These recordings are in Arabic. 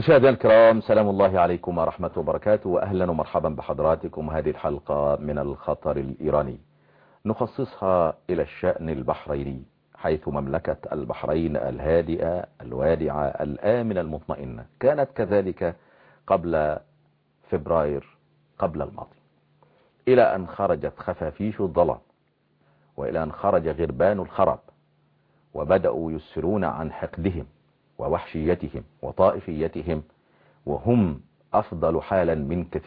مشاهدينا الكرام، سلام الله عليكم ورحمة وبركاته، وأهلا ومرحبا بحضراتكم. هذه الحلقة من الخطر الإيراني نخصصها إلى الشأن البحريني، حيث مملكة البحرين الهادئة الوادعة الآمنة المطمئنة كانت كذلك قبل فبراير قبل الماضي، إلى أن خرجت خفافيش الظلام، وإلى أن خرج غربان الخراب، وبدأوا يسرون عن حقدهم ووحشيتهم وطائفيتهم، وهم أفضل حال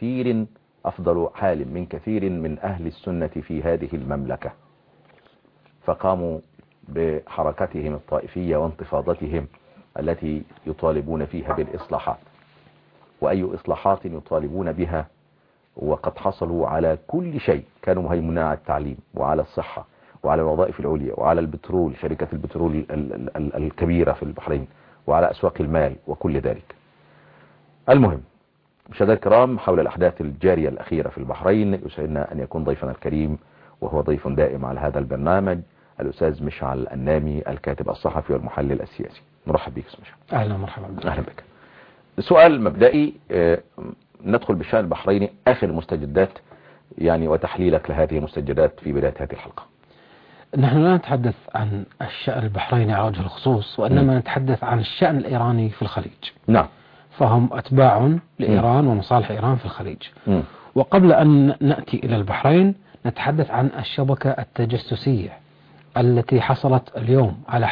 من كثير من أهل السنة في هذه المملكة، فقاموا بحركتهم الطائفية وانتفاضتهم التي يطالبون فيها بالإصلاحات. وأي إصلاحات يطالبون بها وقد حصلوا على كل شيء؟ كانوا مهيمنين على التعليم وعلى الصحة وعلى الوظائف العليا وعلى البترول، شركة البترول الكبيرة في البحرين، وعلى أسواق المال وكل ذلك. المهم مشاهدينا الكرام، حول الأحداث الجارية الأخيرة في البحرين يسعدنا أن يكون ضيفنا الكريم، وهو ضيف دائم على هذا البرنامج، الأستاذ مشعل النامي، الكاتب الصحفي والمحلل السياسي. نرحب بك أستاذ مشعل. أهلا مرحبا بك. أهلا بك. سؤال مبدئي، ندخل بالشأن البحريني، آخر المستجدات يعني وتحليلك لهذه المستجدات في بداية هذه الحلقة. نحن لا نتحدث عن الشأن البحريني على وجه الخصوص، وإنما نتحدث عن الشأن الإيراني في الخليج. نعم. فهم أتباع لإيران ومصالح إيران في الخليج. وقبل أن نأتي إلى البحرين نتحدث عن الشبكة التجسسية التي حصلت اليوم على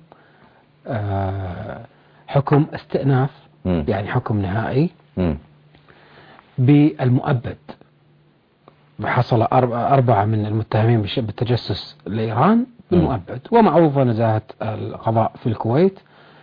حكم استئناف، يعني حكم نهائي بالمؤبد. حصل 4 من المتهمين بالتجسس لإيران بالمؤبد، ومعروفة نزاهة القضاء في الكويت.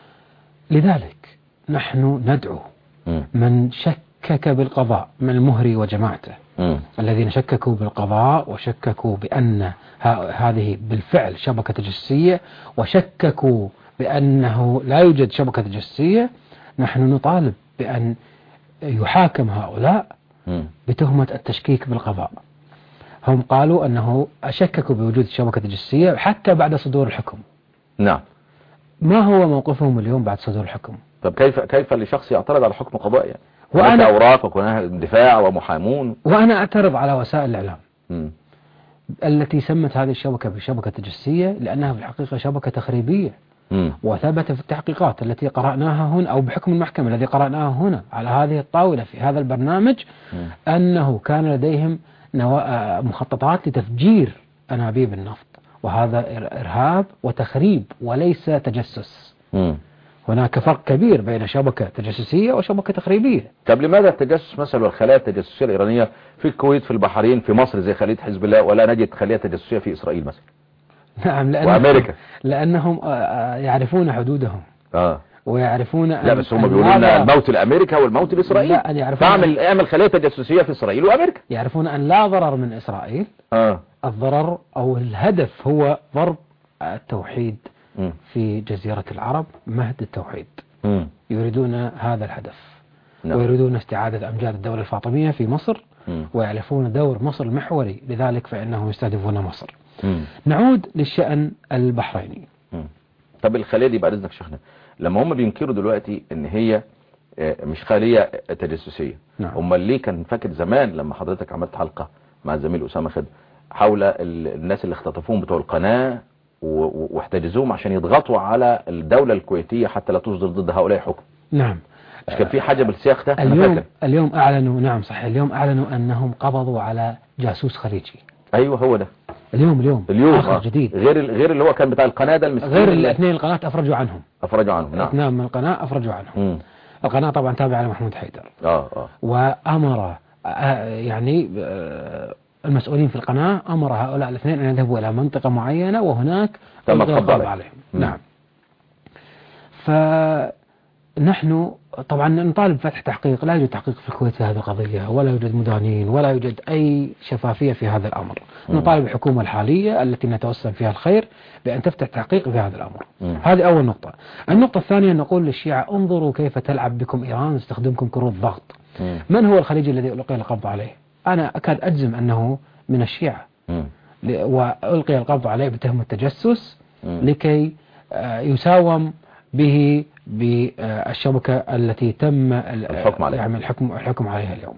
لذلك نحن ندعو من شكك بالقضاء من المهري وجماعته، الذين شككوا بالقضاء وشككوا بأن هذه بالفعل شبكة تجسسية، وشككوا بأنه لا يوجد شبكة تجسسية، نحن نطالب بأن يحاكم هؤلاء بتهمة التشكيك بالقضاء. هم قالوا أنه شككوا بوجود شبكة تجسسية حتى بعد صدور الحكم. نعم. ما هو موقفهم اليوم بعد صدور الحكم؟ طب كيف لشخص يعترض على حكم قضائي؟ يعني هناك أوراق وهناك دفاع ومحامون. وأنا أعترض على وسائل الإعلام التي سمت هذه الشبكة بشبكة تجسسية، لأنها في الحقيقة شبكة تخريبية. وثبت في التحقيقات التي قرأناها هنا، أو بحكم المحكمة الذي قرأناه هنا على هذه الطاولة في هذا البرنامج، أنه كان لديهم مخططات لتفجير أنابيب النفط، وهذا إرهاب وتخريب وليس تجسس. هناك فرق كبير بين شبكة تجسسية وشبكة تخريبية. طب لماذا التجسس مثلا والخلايا التجسسية الإيرانية في الكويت، في البحرين، في مصر زي خلية حزب الله، ولا نجد خلية تجسسية في إسرائيل مثلا؟ نعم، وأمريكا، لأنهم يعرفون حدودهم. ويعرفون لا، بس هم بيقولون الموت لأمريكا والموت لإسرائيل. لا، اعمل خلية تجسسية في إسرائيل وأمريكا. يعرفون أن لا ضرر من إسرائيل. الضرر أو الهدف هو ضرب التوحيد في جزيرة العرب، مهد التوحيد. يريدون هذا الهدف. ويريدون استعادة أمجاد الدولة الفاطمية في مصر، ويعرفون دور مصر المحوري، لذلك فإنهم يستهدفون مصر. نعود للشأن البحريني. طب الخلية دي بعد إذنك شيخنا، لما هم بينكروا دلوقتي ان هي مش خلية تجسسية، هم ليه كان فاكر زمان لما حضرتك عملت حلقة مع الزميل أسامة خد حول الناس اللي اختطفوهم بتوع القناة واحتجزوهم عشان يضغطوا على الدولة الكويتية حتى لا تصدر ضد هؤلاء حكم؟ نعم. مش كان في حاجة بالسياق ده؟ اليوم أعلنوا، نعم صحيح، اليوم أعلنوا أنهم قبضوا على جاسوس خليجي. أيوه هو ده. اليوم جديد، غير اللي هو كان بتاع القناة ده المسكين، غير الاثنين القناة أفرجوا عنهم. نعم. اثنين من القناة أفرجوا عنهم. القناة طبعا تابعة لمحمود حيدر. وأمر يعني المسؤولين في القناة، أمر هؤلاء الاثنين أن يذهبوا إلى منطقة معينة وهناك تم القبض عليهم. نعم. فنحن طبعا نطالب بفتح تحقيق. لا يوجد تحقيق في الكويت في هذه القضية، ولا يوجد مدانين، ولا يوجد أي شفافية في هذا الأمر. نطالب الحكومة الحالية التي نتوسم فيها الخير بأن تفتح تحقيق في هذا الأمر. هذه أول نقطة. النقطة الثانية، نقول للشيعة انظروا كيف تلعب بكم إيران وتستخدمكم كروت ضغط. من هو الخليجي الذي ألقي القبض عليه؟ أنا أكاد أجزم أنه من الشيعة، وألقي القبض عليه بتهمة التجسس لكي يساوم به بالشبكة التي تم الحكم عليها اليوم.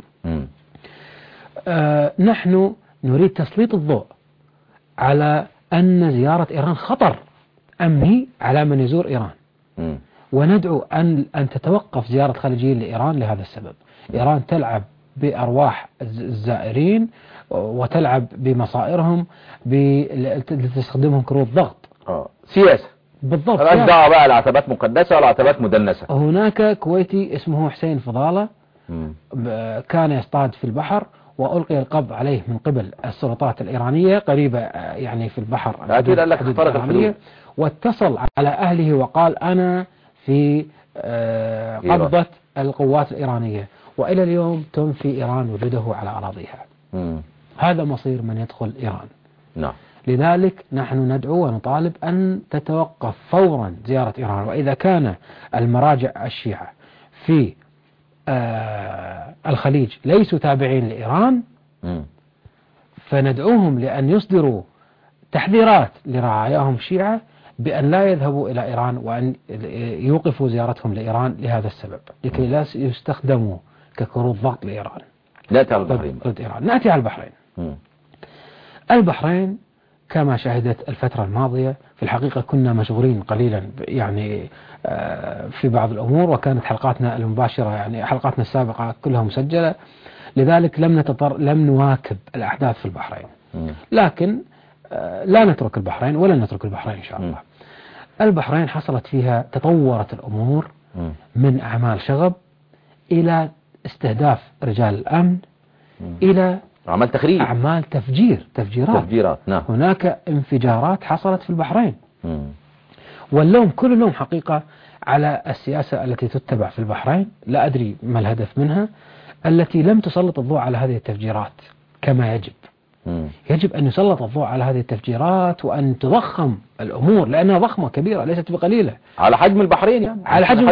نحن نريد تسليط الضوء على أن زيارة إيران خطر أمني على من يزور إيران، وندعو أن تتوقف زيارة خارجيين لإيران لهذا السبب. إيران تلعب بأرواح الزائرين وتلعب بمصائرهم لتستخدمهم كروت ضغط. سياسة بالضبط. مالهاش دعوة بقى العتبات مقدسة ولا عتبات مدنسة. هناك كويتي اسمه حسين فضالة كان يصطاد في البحر وألقي القبض عليه من قبل السلطات الإيرانية قريبة يعني في البحر. أكيد قال لك اخترق الحدود. واتصل على أهله وقال أنا في قبضة القوات الإيرانية، وإلى اليوم تنفي إيران وجوده على أراضيها. هذا مصير من يدخل إيران. نعم. لذلك نحن ندعو ونطالب أن تتوقف فورا زيارة إيران، وإذا كان المراجع الشيعة في الخليج ليسوا تابعين لإيران فندعوهم لأن يصدروا تحذيرات لرعاياهم الشيعة بأن لا يذهبوا إلى إيران، وأن يوقفوا زيارتهم لإيران لهذا السبب، لكي لا يستخدموا ككروت ضغط لإيران. نأتي على البحرين. نأتي على البحرين. البحرين كما شاهدت الفترة الماضية في الحقيقة كنا مشغولين قليلا يعني في بعض الأمور، وكانت حلقاتنا المباشرة يعني حلقاتنا السابقة كلها مسجلة، لذلك لم نواكب الأحداث في البحرين. لكن لا نترك البحرين ولن نترك البحرين إن شاء الله. البحرين حصلت فيها تطورت الأمور من أعمال شغب إلى استهداف رجال الأمن إلى أعمال تخريب، أعمال تفجيرات. نعم. هناك انفجارات حصلت في البحرين. واللوم كل اللوم حقيقة على السياسة التي تتبع في البحرين، لا أدري ما الهدف منها، التي لم تسلط الضوء على هذه التفجيرات كما يجب. يجب أن يسلط الضوء على هذه التفجيرات وأن تضخم الأمور لأنها ضخمة كبيرة ليست بقليلة على حجم البحرين يعني. على حجم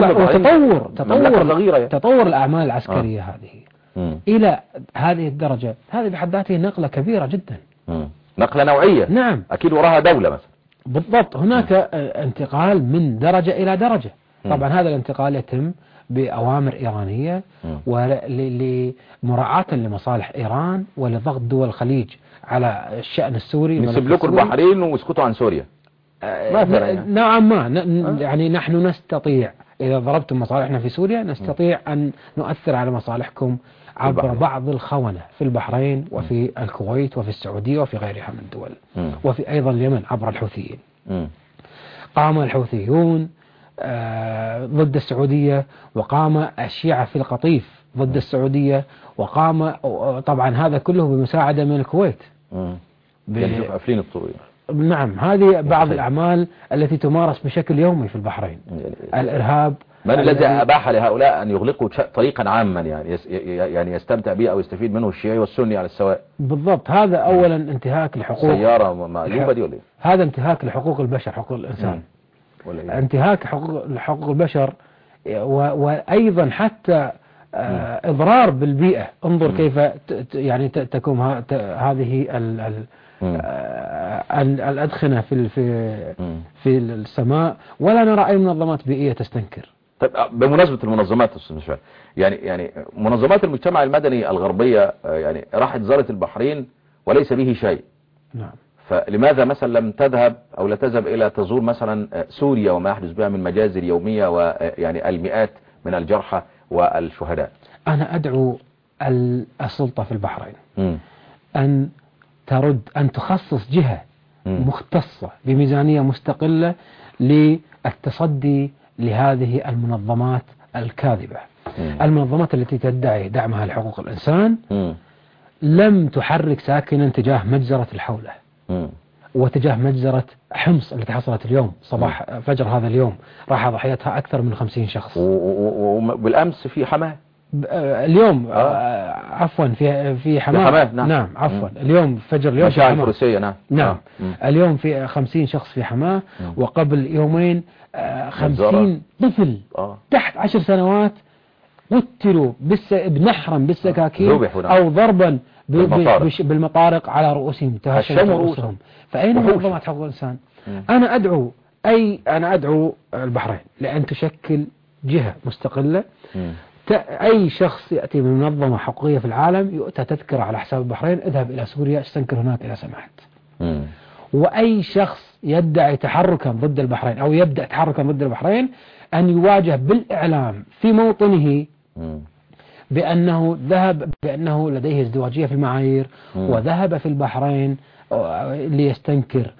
وتطور الأعمال العسكرية هذه إلى هذه الدرجة، هذه بحد ذاتها نقلة كبيرة جدا. نقلة نوعية. نعم. أكيد وراها دولة مثلا. بالضبط. هناك انتقال من درجة إلى درجة. طبعا هذا الانتقال يتم بأوامر إيرانية ولمراعاة لمصالح إيران ولضغط دول الخليج على الشأن السوري. نسيب لكم البحرين واسكتوا عن سوريا مثلا نوعا ما يعني نحن نستطيع إذا ضربتم مصالحنا في سوريا نستطيع أن نؤثر على مصالحكم عبر بعض الخونة في البحرين وفي الكويت وفي السعودية وفي غيرها من الدول، وفي أيضا اليمن عبر الحوثيين. قام الحوثيون ضد السعودية، وقام الشيعة في القطيف ضد السعودية، وقام طبعا هذا كله بمساعدة من الكويت. يعني أفلين الطويل. نعم. هذه بعض الأعمال التي تمارس بشكل يومي في البحرين. الإرهاب. من الذي أباح لهؤلاء أن يغلقوا طريقا عاما يعني يستمتع به أو يستفيد منه الشيعي والسني على السواء؟ بالضبط. هذا أولا انتهاك لحقوق سيارة مقلوبة دي ولا إيه؟ هذا انتهاك لحقوق البشر، حقوق الإنسان. انتهاك حقوق البشر، وأيضا حتى إضرار بالبيئة. انظر كيف يعني تكون هذه الأدخنة في السماء، ولا نرى أي منظمات بيئية تستنكر. طيب بمناسبة المنظمات يعني منظمات المجتمع المدني الغربية يعني راحت زارت البحرين وليس به شيء. نعم. فلماذا مثلا لم تذهب أو لا تذهب إلى تزور مثلا سوريا وما يحدث بها من مجازر يومية ويعني المئات من الجرحى والشهداء؟ أنا أدعو السلطة في البحرين أن تخصص جهة مختصة بميزانية مستقلة للتصدي لهذه المنظمات الكاذبة. المنظمات التي تدعي دعمها لحقوق الإنسان لم تحرك ساكنا تجاه مجزرة الحولة وتجاه مجزرة حمص التي حصلت اليوم صباح فجر هذا اليوم، راح ضحيتها أكثر من 50 شخص. وبالأمس في حماه اليوم عفوا في حماه. نعم عفوا اليوم فجر اليوم في حماه. نعم. اليوم في 50 شخص في حماه، وقبل يومين 50 طفل تحت 10 سنوات قتلوا بنحرا بالسكاكين أو ضربا بالمطارق على رؤوسهم تهشموا رؤوسهم. فأين منظمات حقوق الإنسان؟ أنا أدعو أنا أدعو البحرين لأن تشكل جهة مستقلة. أي شخص يأتي من منظمة حقوقية في العالم يؤتى تذكرة على حساب البحرين، اذهب إلى سوريا استنكر هناك إذا سمحت. وأي شخص يدعي تحركا ضد البحرين أو يبدأ تحركا ضد البحرين أن يواجه بالإعلام في موطنه بأنه لديه ازدواجية في المعايير وذهب في البحرين ليستنكر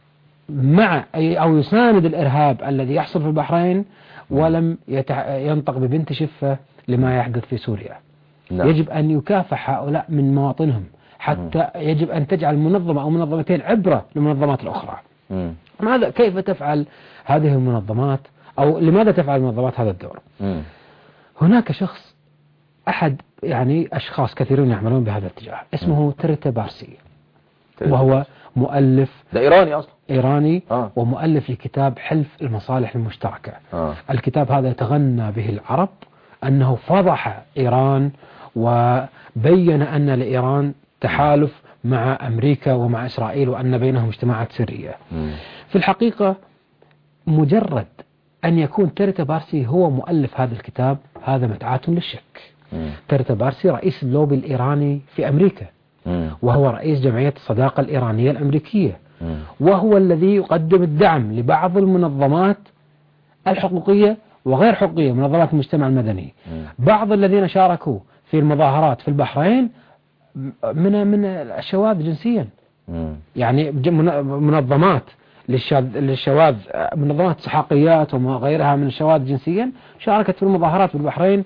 أو يساند الإرهاب الذي يحصل في البحرين ولم ينطق ببنت شفة لما يحدث في سوريا. يجب أن يكافح هؤلاء من مواطنهم، حتى يجب أن تجعل منظمة أو منظمتين عبرة للمنظمات الأخرى. كيف تفعل هذه المنظمات أو لماذا تفعل المنظمات هذا الدور؟ هناك شخص أشخاص كثيرون يعملون بهذا الاتجاه اسمه تريتا بارسي، وهو مؤلف، ده إيراني أصلا، إيراني ومؤلف لكتاب حلف المصالح المشتركة. الكتاب هذا يتغنى به العرب أنه فضح إيران وبين أن لإيران تحالف مع أمريكا ومع إسرائيل وأن بينهم اجتماعات سرية. في الحقيقة مجرد أن يكون تريتا بارسي هو مؤلف هذا الكتاب هذا مدعاة للشك. تريتا بارسي رئيس اللوبي الإيراني في أمريكا، وهو رئيس جمعية الصداقة الإيرانية الأمريكية، وهو الذي يقدم الدعم لبعض المنظمات الحقوقية وغير حقوقية، منظمات المجتمع المدني. بعض الذين شاركوا في المظاهرات في البحرين من الشواذ جنسيا، يعني منظمات للشواذ، منظمات سحاقيات وغيرها من الشواذ جنسيا شاركت في المظاهرات في البحرين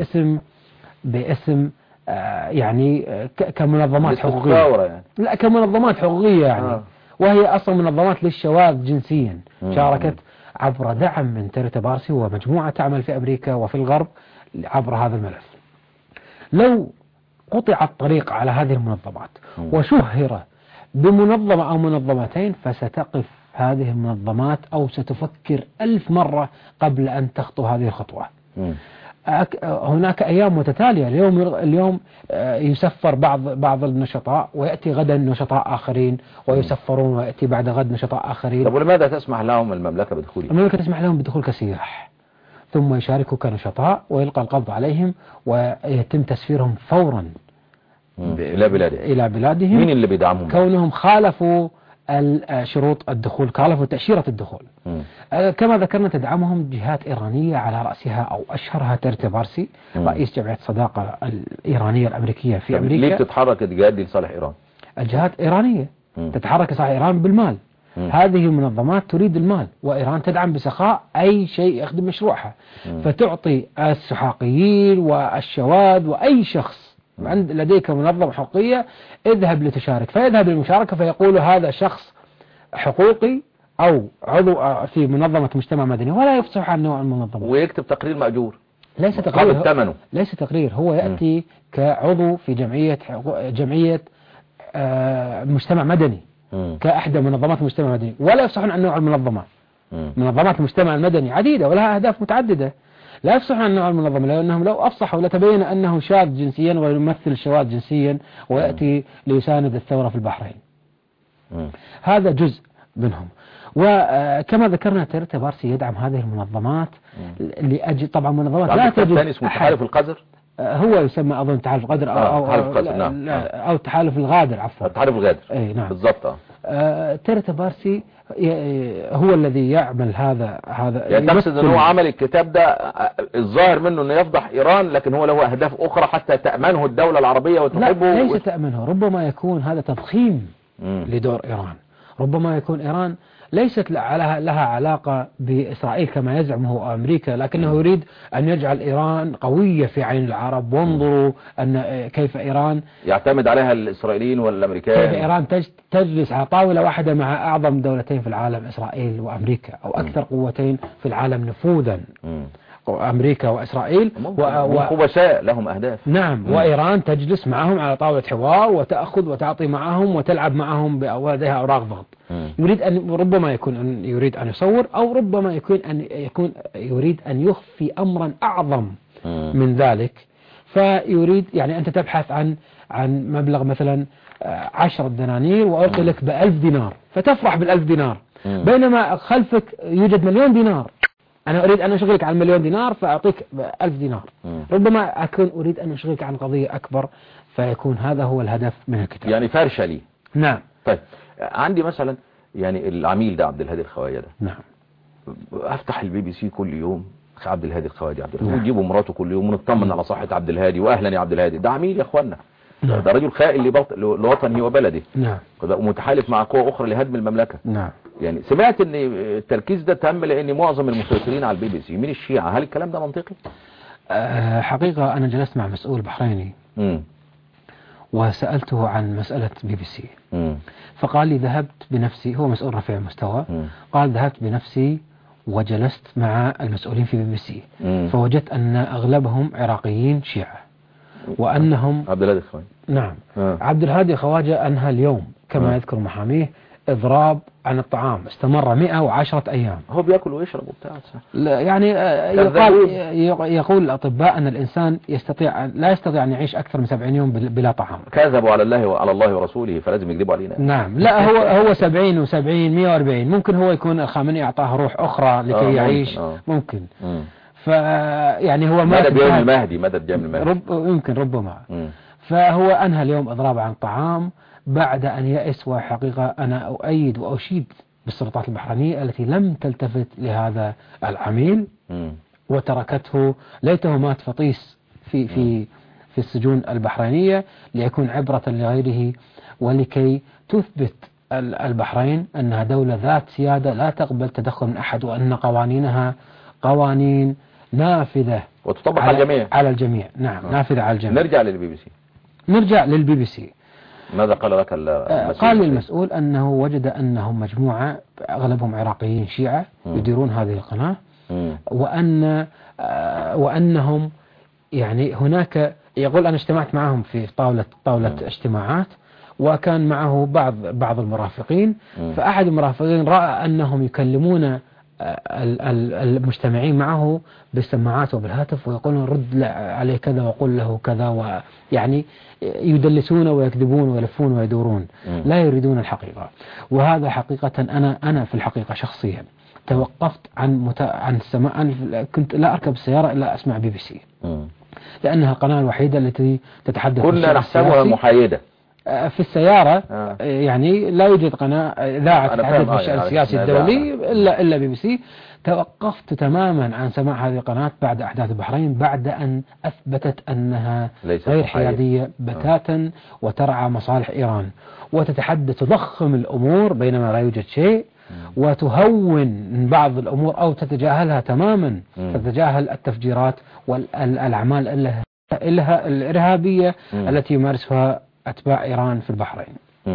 باسم كمنظمات حقوقية، لا كمنظمات حقوقية وهي أصلا منظمات للشواذ جنسيا. شاركت عبر دعم من تريتا بارسي ومجموعة تعمل في أمريكا وفي الغرب عبر هذا الملف. لو قطع الطريق على هذه المنظمات وشهر بمنظمة أو منظمتين فستقف هذه المنظمات أو ستفكر 1000 مرة قبل أن تخطو هذه الخطوة. هناك أيام متتالية، اليوم يسفر بعض النشطاء ويأتي غدا نشطاء آخرين ويسفرون ويأتي بعد غد نشطاء آخرين. طب ولماذا تسمح لهم المملكة بدخولهم؟ المملكة تسمح لهم بالدخول كسياح، ثم يشاركوا كنشطاء ويلقى القبض عليهم ويتم تسفيرهم فورا إلى بلادهم. مين اللي بيدعمهم؟ كونهم خالفوا شروط الدخول، خالفوا تأشيرة الدخول. كما ذكرنا تدعمهم جهات إيرانية على رأسها أو أشهرها تريتا بارسي رئيس جمعية الصداقة الإيرانية الأمريكية في أمريكا. ليه بتتحرك الجهات دي لصالح إيران؟ الجهات إيرانية تتحرك لصالح إيران بالمال. هذه المنظمات تريد المال، وإيران تدعم بسخاء أي شيء يخدم مشروعها، فتعطي السحاقيين والشواذ وأي شخص لديك منظمة حقوقية اذهب لتشارك، فيذهب للمشاركة فيقول هذا شخص حقوقي أو عضو في منظمة مجتمع مدني ولا يفصح عن نوع المنظمة، ويكتب تقرير مأجور. ليس تقرير، ليس تقرير، هو يأتي كعضو في جمعية مجتمع مدني كأحدى منظمات المجتمع المدني ولا يفصحون عن نوع المنظمة. منظمات المجتمع المدني عديدة ولها أهداف متعددة، لا يفصحون عن نوع المنظمة، لأنهم لو أفصحوا لتبين أنه شاذ جنسيا ويمثل الشواذ جنسيا ويأتي ليساند الثورة في البحرين. هذا جزء منهم. وكما ذكرنا تريتا بارسي يدعم هذه المنظمات لأجل طبعا منظمات لا تجد اسمه تحالف القذر، هو يسمى أظن تحالف القذر أو تحالف الغادر، عفوا تحالف الغادر. أي نعم بالضبط. تريتا بارسي هو الذي يعمل هذا يعني تقصد أنه عمل الكتاب ده الظاهر منه أنه يفضح إيران، لكن هو له أهداف أخرى حتى تأمنه الدولة العربية وتحبه؟ لا ليس تأمنه، ربما يكون هذا تضخيم لدور إيران. ربما يكون إيران ليست لها علاقة بإسرائيل كما يزعمه أمريكا، لكنه يريد أن يجعل إيران قوية في عين العرب. وانظروا أن كيف إيران يعتمد عليها الإسرائيليين والأمريكان، كيف إيران تجلس على طاولة واحدة مع أعظم دولتين في العالم إسرائيل وأمريكا، أو أكثر قوتين في العالم نفوذا أمريكا وإسرائيل وخبثاء لهم أهداف. نعم. وإيران تجلس معهم على طاولة حوار وتأخذ وتعطي معهم وتلعب معهم ولديها أوراق ضغط. ربما يكون يريد أن يصور، أو ربما يكون يريد أن يخفي أمرا أعظم من ذلك. فيريد يعني أنت تبحث عن مبلغ مثلا 10 دنانير وألقي لك ب1000 دينار، فتفرح ب1000 دينار بينما خلفك يوجد مليون دينار، أنا أريد أن أشغلك عن مليون دينار فأعطيك 1000 دينار. ربما أكون أريد أن أشغلك عن قضية أكبر، فيكون هذا هو الهدف من الكتاب، يعني فرشة لي. نعم. طيب عندي مثلا يعني العميل ده عبد الهادي الخواجة ده، نعم، افتح الBBC كل يوم عبد الهادي الخواجة عبد الهادي، نعم. ويجيبوا مراته كل يوم ونطمن على صحة عبد الهادي، واهلا يا عبد الهادي، ده عميل يا اخوانا. نعم. ده رجل خائن لوطنه وبلده. نعم. ومتحالف مع قوى اخرى لهدم المملكة. نعم. يعني سمعت ان التركيز ده تم لان معظم المسيطرين على الBBC من الشيعة، هل الكلام ده منطقي؟ حقيقة أنا جلست مع مسؤول بحريني وسألته عن مسألة BBC، فقال لي ذهبت بنفسي، هو مسؤول رفيع المستوى، قال ذهبت بنفسي وجلست مع المسؤولين في BBC، فوجدت أن أغلبهم عراقيين شيعة، وأنهم عبد الهادي الخواجة. نعم. عبد الهادي الخواجة أنهى اليوم كما يذكر محاميه إضراب عن الطعام استمر 110 أيام. هو بيأكل ويشرب وبتاع. يعني يقول الأطباء أن الإنسان لا يستطيع أن يعيش أكثر من 70 يوم بلا طعام. كذبوا على الله وعلى الله ورسوله، فلازم يكذبوا علينا. نعم، لا هو 70 و70 140، ممكن هو يكون الخامنئي أعطاه روح أخرى لكي يعيش، ممكن. فيعني هو مدد يوم المهدي، مدد يوم المهدي يمكن ربما. فهو أنهى اليوم إضراب عن طعام بعد أن يأس، وحقيقة أنا أؤيد وأشيد بالسلطات البحرينية التي لم تلتفت لهذا العميل وتركته، ليته مات فطيس في السجون البحرينية ليكون عبرة لغيره، ولكي تثبت البحرين أنها دولة ذات سيادة لا تقبل تدخل من أحد، وأن قوانينها قوانين نافذة وتطبق على الجميع. نعم، نافذة على الجميع. نرجع للBBC. ماذا قال لك المسؤول؟ قال المسؤول أنه وجد أنهم مجموعة أغلبهم عراقيين شيعة يديرون هذه القناة، وأنهم يعني هناك، يقول أنا اجتمعت معهم في طاولة اجتماعات، وكان معه بعض المرافقين، فأحد المرافقين رأى أنهم يكلمون المجتمعين معه بالسماعات وبالهاتف ويقولون رد عليه كذا وقل له كذا، ويعني يدلسون ويكذبون ويلفون ويدورون، لا يريدون الحقيقة. وهذا حقيقة أنا في الحقيقة شخصيا توقفت عن السماع، كنت لا أركب السيارة إلا أسمع BBC، لأنها القناة الوحيدة التي تتحدث كنا نحسبها محايدة في السيارة. يعني لا يوجد قناة إذاعة تتحدث بالشأن السياسي الدولي إلا BBC. توقفت تماما عن سماع هذه القناة بعد أحداث البحرين، بعد أن أثبتت أنها غير حيادية بتاتا وترعى مصالح إيران، وتتحدث تضخم الأمور بينما لا يوجد شيء، وتهون بعض الأمور أو تتجاهلها تماما، تتجاهل التفجيرات والأعمال الإرهابية التي يمارسها أتباع إيران في البحرين.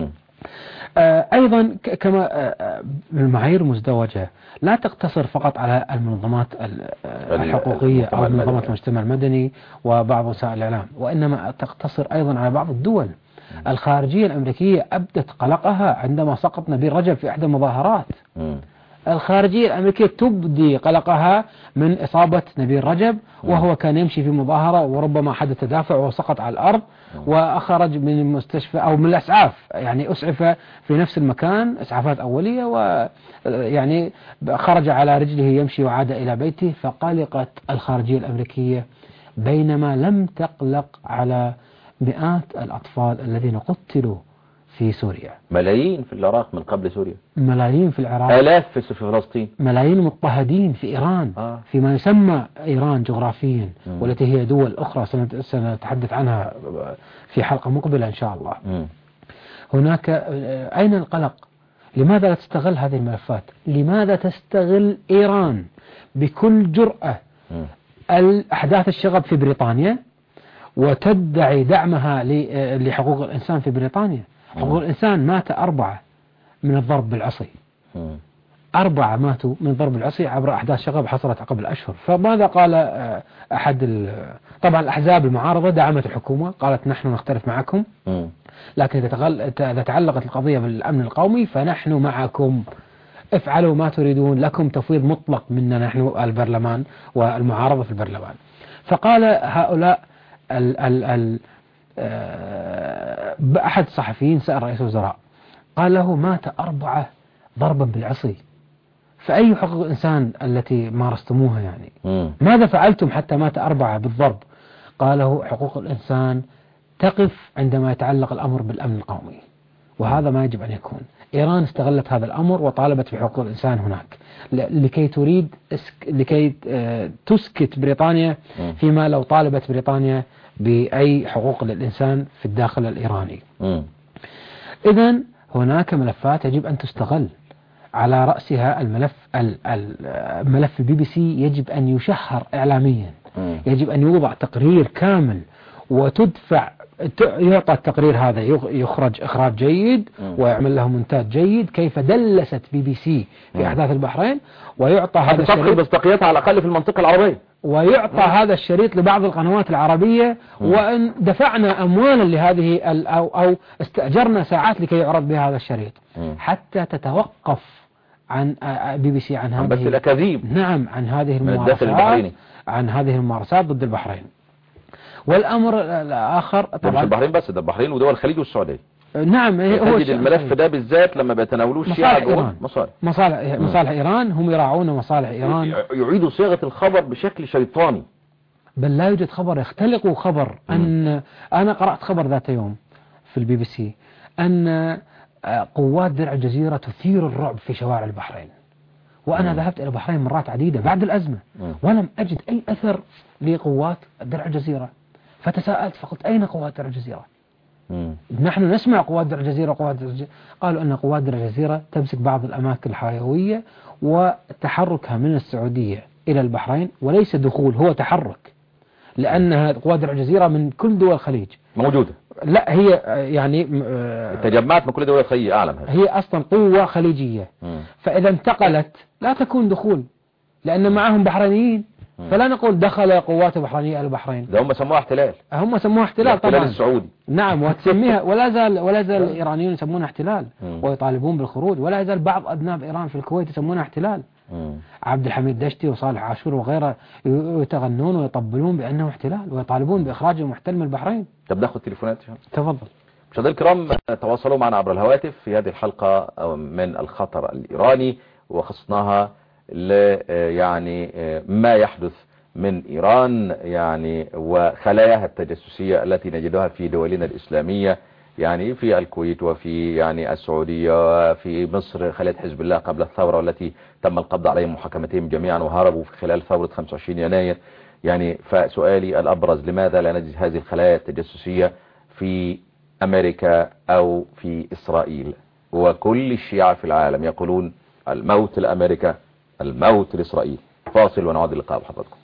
أيضا كما المعايير مزدوجة، لا تقتصر فقط على المنظمات الحقوقية أو منظمات المجتمع المدني وبعض وسائل الإعلام، وإنما تقتصر أيضا على بعض الدول. الخارجية الأمريكية أبدت قلقها عندما سقط نبيل رجب في إحدى المظاهرات. الخارجية الأمريكية تبدي قلقها من إصابة نبيل رجب وهو كان يمشي في مظاهرة، وربما حدث تدافع وسقط على الأرض وأخرج من المستشفى أو من الأسعاف، يعني أسعف في نفس المكان إسعافات أولية، ويعني خرج على رجله يمشي وعاد إلى بيته. فقلقت الخارجية الأمريكية بينما لم تقلق على مئات الأطفال الذين قتلوا في سوريا، ملايين في العراق من قبل سوريا، ملايين في العراق، آلاف في فلسطين، ملايين مضطهدين في إيران، فيما يسمى إيران جغرافيا، والتي هي دول أخرى سنتحدث عنها في حلقة مقبلة إن شاء الله. هناك أين القلق؟ لماذا لا تستغل هذه الملفات؟ لماذا تستغل إيران بكل جرأة الأحداث الشغب في بريطانيا وتدعي دعمها لحقوق الإنسان في بريطانيا؟ حقوق الإنسان مات 4 من الضرب بالعصي، 4 ماتوا من ضرب العصي عبر أحداث شغب حصلت قبل أشهر. فماذا قال طبعا الأحزاب المعارضة دعمت الحكومة، قالت نحن نختلف معكم، لكن إذا تعلقت القضية بالأمن القومي فنحن معكم، افعلوا ما تريدون، لكم تفويض مطلق منا نحن البرلمان والمعارضة في البرلمان. فقال هؤلاء أحد الصحفيين سأل رئيس الوزراء قال له مات 4 ضربا بالعصي. فأي حقوق الإنسان التي مارستموها يعني ماذا فعلتم حتى مات 4 بالضرب؟ قاله حقوق الإنسان تقف عندما يتعلق الأمر بالأمن القومي، وهذا ما يجب أن يكون. إيران استغلت هذا الأمر وطالبت بحقوق الإنسان هناك لكي تسكت بريطانيا، فيما لو طالبت بريطانيا بأي حقوق للإنسان في الداخل الإيراني. إذن هناك ملفات يجب أن تستغل، على رأسها الملف البي بي سي يجب أن يشهر إعلاميا، يجب أن يوضع تقرير كامل وتدفع، يعطى التقرير هذا يخرج إخراج جيد ويعمل له مونتاج جيد كيف دلست بي بي سي في أحداث البحرين، ويعطى هذا الشريط مصداقيتها على الأقل في المنطقة العربية، ويعطى هذا الشريط لبعض القنوات العربية. وإن دفعنا أموالا لهذه أو استأجرنا ساعات لكي يعرض بها هذا الشريط حتى تتوقف عن بي بي سي عن هذه بس الأكاذيب، نعم، عن هذه الممارسات، عن هذه الممارسات ضد البحرين. والأمر الآخر طبعا مش البحرين بس، ده البحرين ودول الخليج والسعودية. نعم، هو تجد الملف ده بالذات لما بيتناولوه الشيعة مصالح إيران، هم يراعون مصالح إيران، يعيدوا صيغة الخبر بشكل شيطاني. بل لا يوجد خبر، يختلقوا خبر. أنا قرأت خبر ذات يوم في البي بي سي أن قوات درع الجزيرة تثير الرعب في شوارع البحرين، وأنا ذهبت إلى البحرين مرات عديدة بعد الأزمة ولم أجد أي أثر لقوات درع الجزيرة، فتساءلت فقلت أين قوات درع الجزيرة؟ نحن نسمع قوات درع الجزيرة، قالوا أن قوات درع الجزيرة تمسك بعض الأماكن الحيوية وتحركها من السعودية إلى البحرين، وليس دخول، هو تحرك، لأنها قوات درع الجزيرة من كل دول الخليج موجودة. لا، هي يعني تجمعت من كل دول الخليج، أعلم هذا. هي أصلا قوة خليجية، فإذا انتقلت لا تكون دخول، لأن معهم بحرينيين، فلا نقول دخل قوات بحرينية إلى البحرين. ده هم سموها احتلال، هم سموها احتلال طبعا، الاحتلال السعودي. نعم، وتسميها ولا زال الإيرانيون يسمونها احتلال ويطالبون بالخروج، ولا يزال بعض أذناب إيران في الكويت يسمونها احتلال. عبد الحميد دشتي وصالح عاشور وغيره يتغنون ويطبلون بأنه احتلال ويطالبون بإخراج المحتل من البحرين. طب ناخذ تليفونات. تفضل. مشاهدينا الكرام، تواصلوا معنا عبر الهواتف في هذه الحلقة من الخطر الإيراني، وخصصناها يعني ما يحدث من إيران يعني وخلاياها التجسسية التي نجدها في دولنا الإسلامية، يعني في الكويت وفي يعني السعودية وفي مصر، خلايا حزب الله قبل الثورة والتي تم القبض عليهم محاكمتهم جميعا وهربوا في خلال ثورة 25 يناير. يعني فسؤالي الأبرز، لماذا لا نجد هذه الخلايا التجسسية في أمريكا أو في إسرائيل؟ وكل الشيعة في العالم يقولون الموت لأمريكا، الموت لإسرائيل. فاصل ونعود اللقاء بحضراتكم.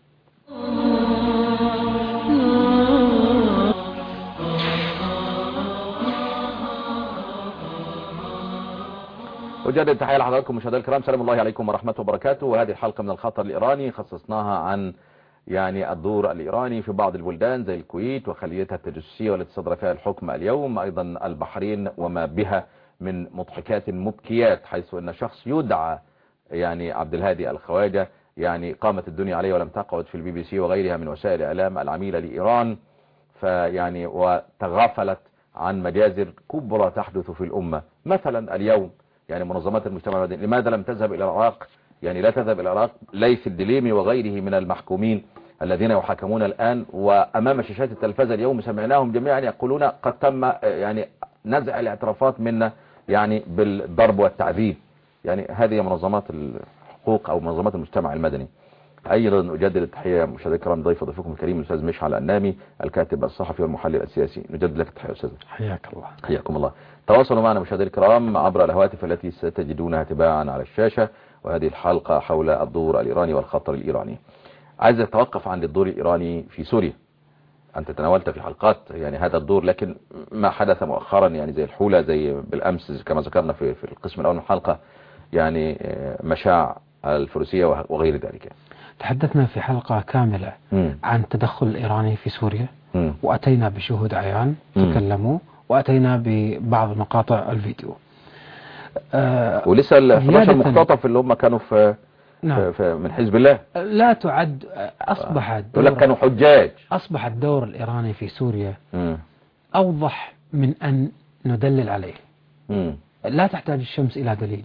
وجدد التحية لحضراتكم مشاهدينا الكرام، سلام الله عليكم ورحمة وبركاته. وهذه الحلقة من الخطر الإيراني خصصناها عن يعني الدور الإيراني في بعض البلدان زي الكويت وخليتها التجسسية والتي صدر فيها الحكم اليوم، أيضا البحرين وما بها من مضحكات مبكيات، حيث أن شخص يدعى يعني عبد الهادي الخواجة يعني قامت الدنيا عليه ولم تقعد في البي بي سي وغيرها من وسائل الإعلام العميلة لإيران، فيعني وتغافلت عن مجازر كبرى تحدث في الأمة. مثلا اليوم يعني منظمات المجتمع المدني لماذا لم تذهب إلى العراق؟ يعني لا تذهب إلى العراق ليث الدليمي وغيره من المحكومين الذين يحاكمون الآن، وأمام شاشات التلفزة اليوم سمعناهم جميعا يقولون قد تم يعني نزع الاعترافات منا يعني بالضرب والتعذيب. يعني هذه منظمات الحقوق أو منظمات المجتمع المدني. أيضا أجدد التحية مشاهدينا الكرام ضيفكم الكريم الأستاذ مشعل النامي الكاتب الصحفي والمحلل السياسي. نجدد لك التحية أستاذ. حياك الله. حياكم الله. تواصلوا معنا مشاهدينا الكرام عبر الهواتف التي ستجدونها تباعا على الشاشة، وهذه الحلقة حول الدور الإيراني والخطر الإيراني. عايز أتوقف عن الدور الإيراني في سوريا. أنت تناولت في حلقات يعني هذا الدور، لكن ما حدث مؤخرا يعني زي الحولة، زي بالأمس كما ذكرنا في القسم الأول من الحلقة يعني مشاع الفروسية وغير ذلك. تحدثنا في حلقة كاملة عن التدخل الإيراني في سوريا، وأتينا بشهود عيان تكلموا، وأتينا ببعض مقاطع الفيديو. ولسه ال 11 مختطف اللي هم كانوا في نعم. من حزب الله لا تعد. أصبح يقول لك كانوا حجاج. أصبح الدور الإيراني في سوريا أوضح من أن ندلل عليه. لا تحتاج الشمس إلى دليل.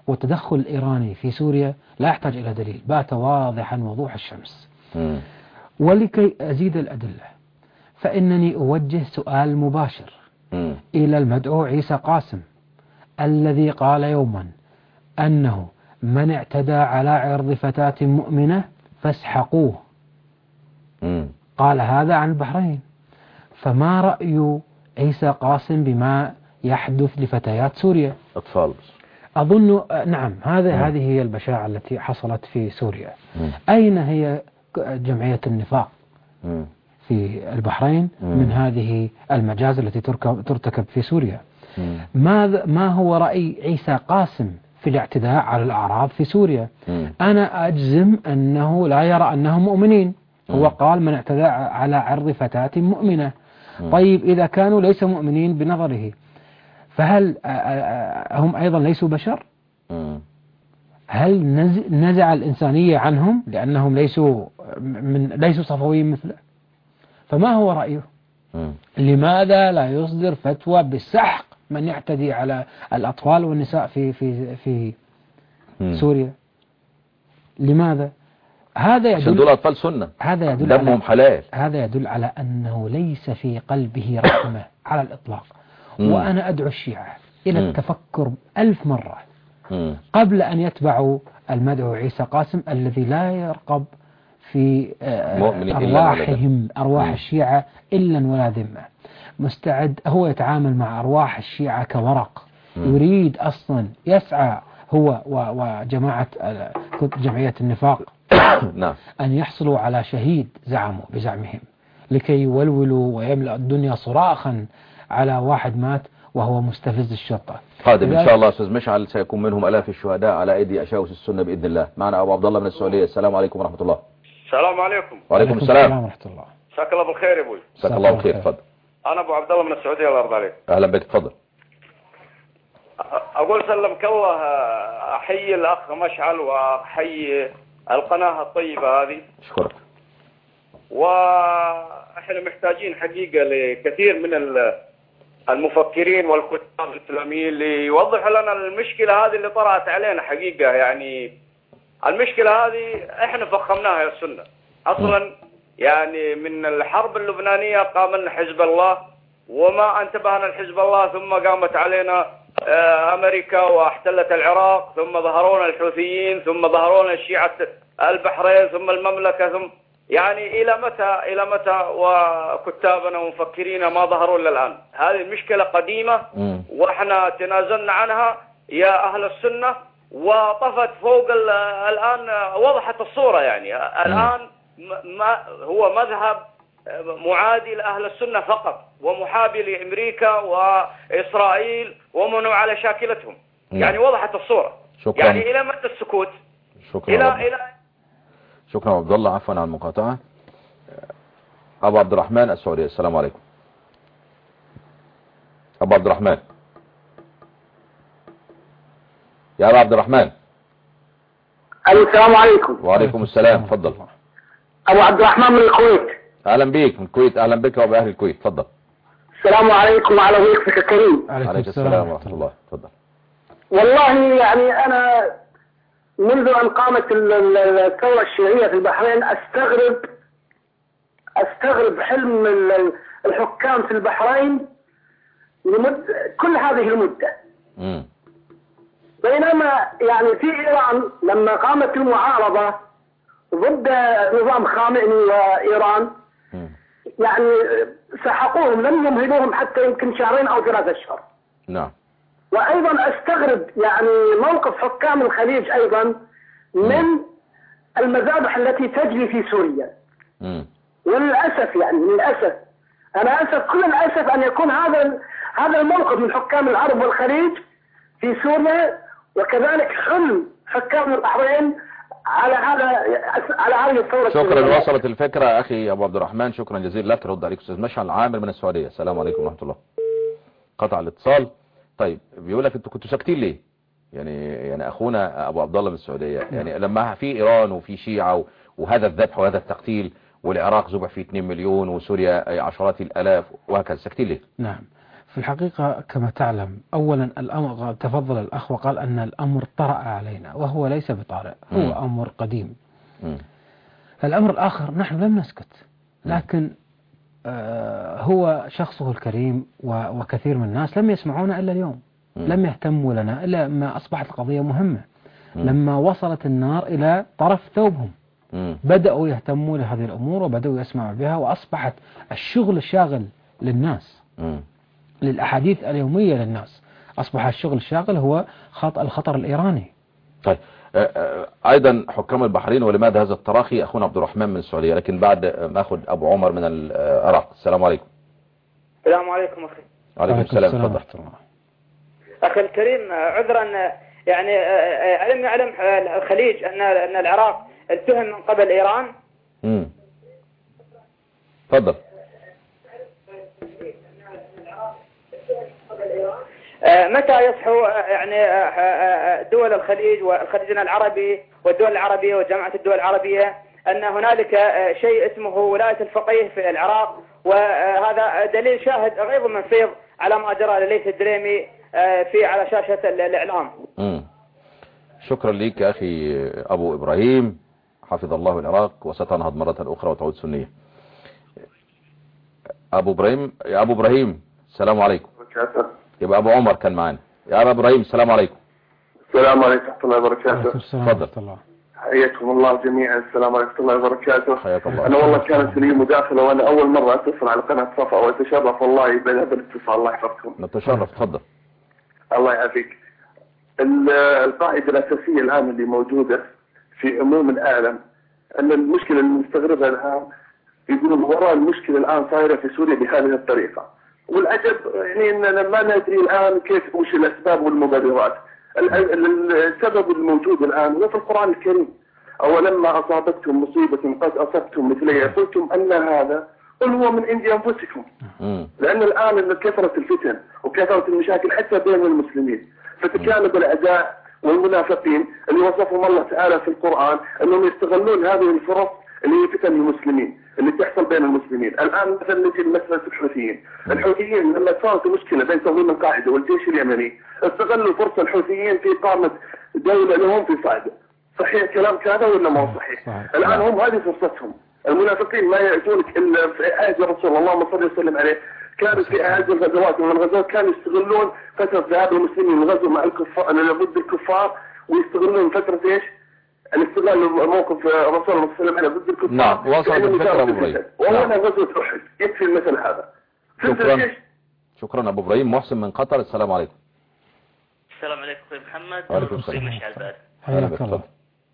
والتدخل الإيراني في سوريا لا يحتاج إلى دليل، بات واضحا وضوح الشمس. ولكي أزيد الأدلة فإنني أوجه سؤال مباشر إلى المدعو عيسى قاسم الذي قال يوما أنه من اعتدى على عرض فتاة مؤمنة فاسحقوه. قال هذا عن البحرين. فما رأي عيسى قاسم بما يحدث لفتيات سوريا؟ أطفال. أظن نعم هذه هي البشاعة التي حصلت في سوريا. أين هي جمعية النفاق في البحرين من هذه المجازر التي ترتكب في سوريا؟ ما هو رأي عيسى قاسم في الاعتداء على الأعراض في سوريا؟ أنا أجزم أنه لا يرى أنهم مؤمنين. هو قال من اعتدى على عرض فتاة مؤمنة. طيب إذا كانوا ليسوا مؤمنين بنظره فهل هم أيضا ليسوا بشر؟ هل نزع الإنسانية عنهم لأنهم ليسوا صفويين مثله؟ فما هو رأيه؟ لماذا لا يصدر فتوى بالسحق من يعتدي على الأطفال والنساء في سوريا؟ لماذا؟ هذا يدل عشان دول أطفال سنة، هذا يدل دمهم حلال. هذا يدل على أنه ليس في قلبه رحمة على الإطلاق. وأنا أدعو الشيعة إلى التفكر 1000 مرة قبل أن يتبعوا المدعو عيسى قاسم الذي لا يرقب في أرواحهم، أرواح الشيعة إلا ولا ذمة. مستعد هو يتعامل مع أرواح الشيعة كورق. يريد أصلا يسعى هو وجماعة جمعية النفاق أن يحصلوا على شهيد بزعمهم لكي يولولوا ويملأ الدنيا صراخا على واحد مات وهو مستفز الشرطة. قادم إن شاء الله أستاذ مشعل سيكون منهم آلاف الشهداء على أيدي أشاوس السنة بإذن الله. معنا أبو عبد الله من السعودية. السلام عليكم ورحمة الله. السلام عليكم. وعليكم السلام ورحمة الله. مساك الله بالخير يا ابوي. مساك الله بالخير. تفضل. أنا أبو عبد الله من السعودية. الله يرضى عليك. أهلا بك. تفضل. أقول سلمك الله، أحيي الأخ مشعل وأحيي القناة الطيبة هذه. أشكرك. وإحنا محتاجين حقيقة لكثير من المفكرين والكتاب الإسلاميين اللي يوضحوا لنا المشكلة هذه اللي طرأت علينا حقيقة. يعني المشكلة هذه إحنا فخمناها يا السنة أصلا. يعني من الحرب اللبنانية قام لنا حزب الله وما انتبهنا لحزب الله، ثم قامت علينا أمريكا واحتلت العراق، ثم ظهرونا الحوثيين، ثم ظهرونا الشيعة البحرين، ثم المملكة، ثم يعني إلى متى وكتابنا ومفكرين ما ظهروا إلا الآن؟ هذه المشكلة قديمة وإحنا تنازلنا عنها يا أهل السنة، وطفت فوق الآن وضحت الصورة. يعني الآن ما هو مذهب معادي لأهل السنة فقط ومحابي لأمريكا وإسرائيل ومنوا على شاكلتهم. يعني وضحت الصورة. شكرا. يعني إلى متى السكوت؟ شكرا. شكرا عبد الله. عفوا عن المقاطعة. أبو عبد الرحمن السعودية. السلام عليكم. أبو عبد الرحمن. يا أبو عبد الرحمن. السلام عليكم. وعليكم السلام. تفضل. أبو عبد الرحمن من الكويت. أهلا بيك من الكويت. أهلا بك وبأهل الكويت. تفضل. السلام عليكم وعلى ضيفك الكريم. عليك السلام ورحمة الله. تفضل. والله يعني أنا منذ أن قامت الثورة الشيعية في البحرين أستغرب حلم الحكام في البحرين كل هذه المدة. بينما يعني في إيران لما قامت المعارضة ضد نظام خامنئي وإيران يعني سحقوهم، لم يمهلوهم حتى يمكن 2 أو 3 أشهر. نعم. وأيضا أستغرب يعني موقف حكام الخليج أيضا من المذابح التي تجري في سوريا. وللأسف يعني للأسف أنا أسف كل الأسف أن يكون هذا الموقف من حكام العرب والخليج في سوريا، وكذلك حلم حكام البحرين على هذه الثورة. شكرا. وصلت الفكرة أخي أبو عبد الرحمن. شكرا جزيلا لك. رد عليك أستاذ مشعل عامر من السعودية. السلام عليكم ورحمة الله. قطع الاتصال. طيب بيقول لك انتوا كنتوا ساكتين ليه؟ يعني أخونا أبو عبد الله من السعودية، يعني لما في إيران وفي شيعة وهذا الذبح وهذا التقتيل، والعراق ذبح فيه 2 مليون وسوريا عشرات الآلاف وهكذا، ساكتين ليه؟ نعم. في الحقيقة كما تعلم، أولا الأمر تفضل الأخ وقال أن الأمر طرأ علينا، وهو ليس بطارئ، هو أمر قديم. الأمر الآخر، نحن لم نسكت، لكن هو شخصه الكريم وكثير من الناس لم يسمعونا إلا اليوم، لم يهتموا لنا إلا ما أصبحت القضية مهمة. لما وصلت النار إلى طرف ثوبهم بدأوا يهتموا لهذه الأمور وبدأوا يسمعوا بها، وأصبحت الشغل الشاغل للناس، للأحاديث اليومية للناس، أصبح الشغل الشاغل هو الخطر الإيراني. طيب أيضا حكام البحرين، ولماذا هذا التراخي؟ أخونا عبد الرحمن من السعودية، لكن بعد ما أخذ أبو عمر من العراق. السلام عليكم. السلام عليكم أخي. وعليكم السلام. تفضل أخي الكريم، عذرا يعني يعلم الخليج أن العراق اتهم من قبل إيران. تفضل. متى يصحو يعني دول الخليج والخليج العربي والدول العربية وجامعة الدول العربية أن هنالك شيء اسمه ولاية الفقيه في العراق، وهذا دليل شاهد غيظ من فيض على ما جرى لليث الدريمي على شاشة الإعلام. شكرا لك أخي أبو إبراهيم، حفظ الله العراق وستنهض مرة أخرى وتعود سنية. أبو إبراهيم السلام عليكم. يبقى أبو عمر كان معنا. يا أبو إبراهيم السلام عليكم. السلام عليكم ورحمة الله وبركاته. تفضل. حياكم الله جميعا. السلام عليكم ورحمة الله وبركاته. حياك الله. أنا والله كانت لي مداخلة وأنا أول مرة أتصل على قناة صفا، وأتشرف والله بهذا الاتصال. الله يحفظكم. نتشرف. تفضل. الله يعافيك. القاعدة الأساسية الآن اللي موجودة في عموم العالم أن المشكلة اللي نستغربها الآن يقولون وراء المشكلة الآن صايرة في سوريا بهذه الطريقة، والعجب يعني أننا ما ندري الآن كيف وش الأسباب والمبررات. السبب الموجود الآن هو في القرآن الكريم: أولما أصابتكم مصيبة قد أصبتم مثليها قلتم أن هذا قل هو من عند أنفسكم. لأن الآن كثرة الفتن وكثرة المشاكل حتى بين المسلمين، فتكالب الأعداء والمنافقين اللي وصفهم الله تعالى في القرآن أنهم يستغلون هذه الفرص اللي هي فتن المسلمين اللي تحصل بين المسلمين. الآن مثلا نجي لمسألة الحوثيين لما صارت مشكلة بين تنظيم القاعدة والجيش اليمني استغلوا فرصة الحوثيين في إقامة دولة لهم في صعدة. صحيح كلام هذا ولا ما هو صحيح؟ الآن هم هذه فرصتهم. المنافقين ما يأتونك إلا في عهد الرسول اللهم صل وسلم عليه، كانوا في عهد الغزوات، ومن الغزوات كانوا يستغلون فترة ذهاب المسلمين الغزو مع الكفار ضد الكفار، ويستغلون فترة ايش؟ الاستغلال موقف الرسول صلى الله عليه وسلم ضد الكفار. نعم وصلت الفكرة أبو إبراهيم. وهنا غزوة أحد يكفي المثل هذا. شكرا أبو إبراهيم. محسن من قطر السلام عليكم. السلام عليكم أخوي محمد. وعليكم السلام. مشعل بعد. حياك الله.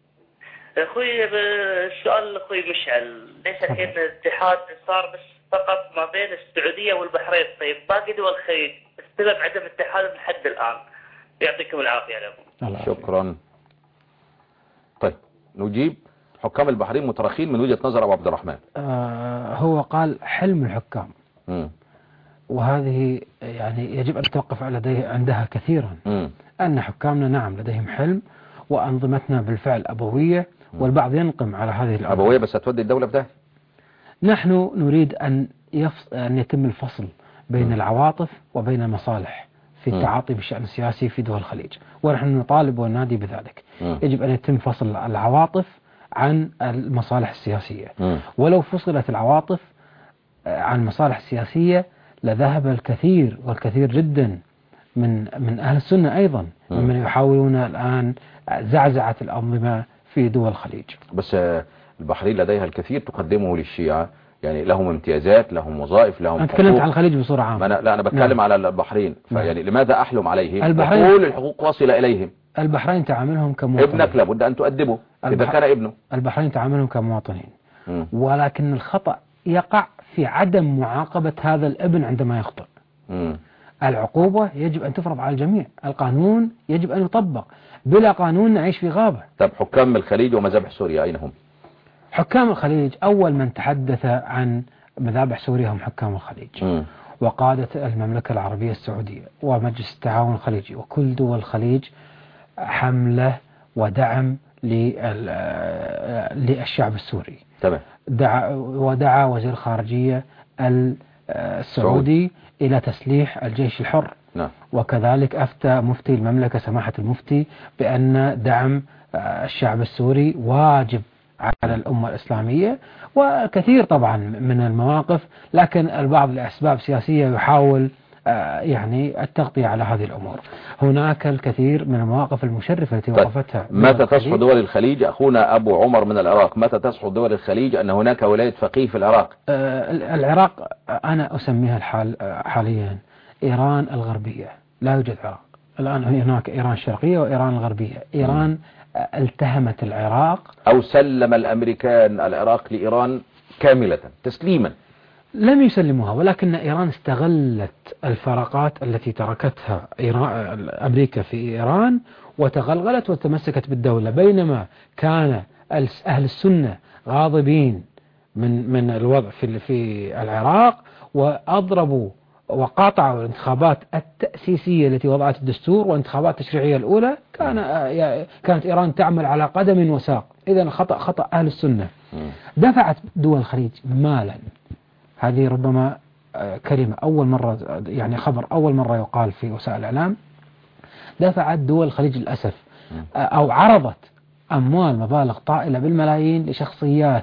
أخوي السؤال أخوي مشعل، ليس الحين الاتحاد صار بس فقط ما بين السعودية والبحرين، طيب باقي دول الخليج السبب عدم اتحادهم لحد الآن؟ يعطيكم العافية لكم. شكرا. طيب نجيب. حكام البحرين مترخين من وجهة نظر أبو عبد الرحمن. هو قال حلم الحكام، وهذه يعني يجب أن نتوقف عندها كثيرا. أن حكامنا نعم لديهم حلم، وأنظمتنا بالفعل أبوية، والبعض ينقم على هذه الأبوية. أبوية بس هتودي الدولة بتاعها. نحن نريد أن يتم الفصل بين العواطف وبين المصالح في التعاطي بالشأن السياسي في دول الخليج، ونحن نطالب وننادي بذلك. يجب أن يتم فصل العواطف عن المصالح السياسية. ولو فصلت العواطف عن المصالح السياسية لذهب الكثير والكثير جدا من أهل السنة أيضا ممن يحاولون الآن زعزعة الأنظمة في دول الخليج. بس البحرين لديها الكثير تقدمه للشيعة، يعني لهم امتيازات، لهم وظائف، لهم أنا تكلمت عن الخليج بصورة عامة. لا أنا بتكلم على البحرين. فيعني لماذا أحلم عليهم؟ البحرين كل الحقوق واصلة إليهم. البحرين تعاملهم كمواطنين. ابنك لابد أن تؤدبه إذا كان ابنه. البحرين تعاملهم كمواطنين، ولكن الخطأ يقع في عدم معاقبة هذا الابن عندما يخطئ. العقوبة يجب أن تفرض على الجميع، القانون يجب أن يطبق، بلا قانون نعيش في غابة. طب حكام الخليج ومذابح سوريا أين هم؟ حكام الخليج أول من تحدث عن مذابح سوريا هم حكام الخليج. وقادة المملكة العربية السعودية ومجلس التعاون الخليجي وكل دول الخليج حملة ودعم للشعب السوري. تمام. ودعا وزير الخارجية السعودي إلى تسليح الجيش الحر. نعم. وكذلك أفتى مفتي المملكة سماحة المفتي بأن دعم الشعب السوري واجب على الأمة الإسلامية، وكثير طبعا من المواقف، لكن البعض لأسباب سياسية يحاول يعني التغطية على هذه الأمور. هناك الكثير من المواقف المشرفة التي وقفتها. متى تصحو دول الخليج؟ أخونا أبو عمر من العراق، متى تصحو دول الخليج أن هناك ولاية فقيه في العراق؟ العراق أنا أسميها حاليا إيران الغربية، لا يوجد عراق الآن. هناك إيران الشرقية وإيران الغربية. إيران التهمت العراق، أو سلم الأمريكان العراق لإيران كاملة تسليما. لم يسلموها، ولكن إيران استغلت الفراغات التي تركتها أمريكا في إيران وتغلغلت وتمسكت بالدولة، بينما كان أهل السنة غاضبين من الوضع في العراق، وأضربوا وقاطعوا الانتخابات التأسيسية التي وضعت الدستور وانتخابات التشريعية الأولى. كانت إيران تعمل على قدم وساق. إذن خطأ أهل السنة. دفعت دول الخليج مالا، هذه ربما كلمة أول مرة، يعني خبر أول مرة يقال في وسائل الإعلام. دفعت دول الخليج للأسف أو عرضت أموال مبالغ طائلة بالملايين لشخصيات